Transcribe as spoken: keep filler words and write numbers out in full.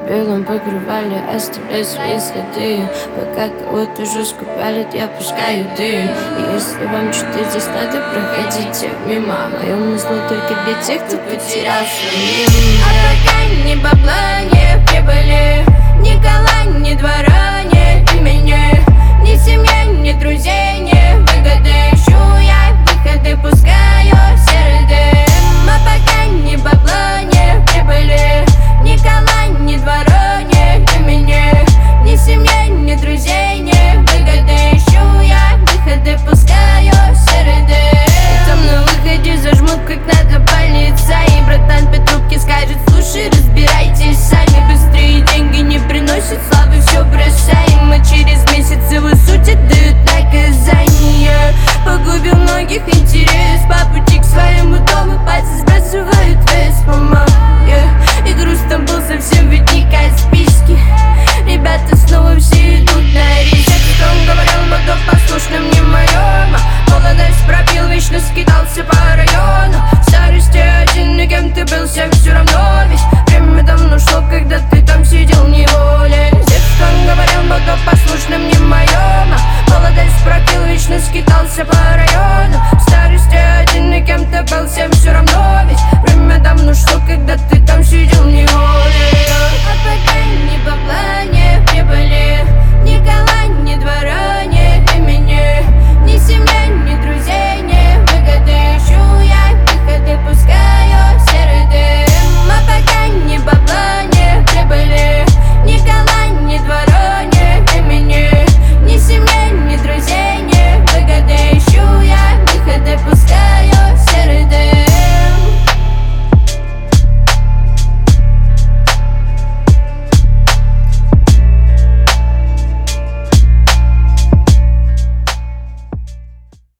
белом покрывали, оставляя свои следы. Пока кого-то жестко палит, я пускаю дым. И если вам что-то здесь надо, проходите мимо. Мое музло только для тех, кто потерял свои. А пока ни бабла, ни прибыли, ни кола, ни двоих.